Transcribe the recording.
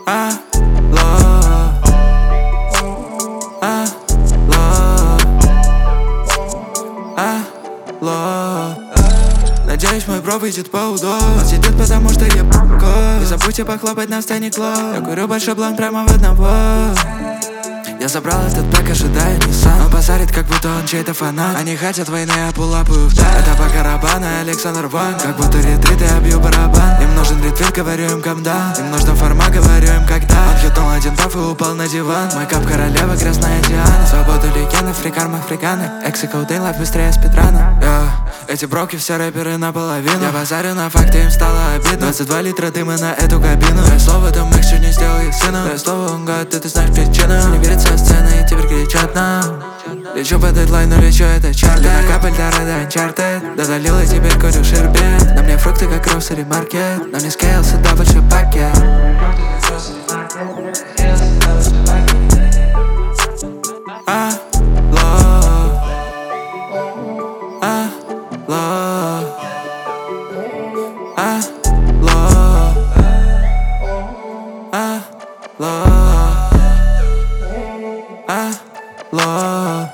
Алло, алло, алло. Надеюсь, мой бро выйдет по УДО. Он сидит, потому что я п***ко. Не забудьте похлопать на сцене клоп. Я курю большой бланк прямо в одного. Я забрал этот пэк, ожидая Nissan. Он базарит, как будто он чей-то фанат. Они хотят войны, я пулапаю вдаль. Это по Карабану, Александр Ван. Как будто ретрит, я бью барабан. Им нужен ретвит, говорю им камда. Им нужна форма, говорю им когда. Он хитнул один баф и упал на диван. Мой кап королева, грязная Диана. Свободу легенды, фрикарм африканы. Эксы коудейн, лайф быстрее спидрана. Эти броки все рэперы наполовину. Я базарю на факты, им стало обидно. 22 литра дыма на эту кабину. Дай слово, там их чуть не сделал их сыном. Дай слово, он гад, ты знаешь причину. Не верит со сцены и теперь кричат нам. Лечу по дедлайну, лечу это чарты. На капель до рада анчартед. Додалил и теперь курю шербет. На мне фрукты как гроссери маркет. Но не скейл, сюда большой пакет. Allo,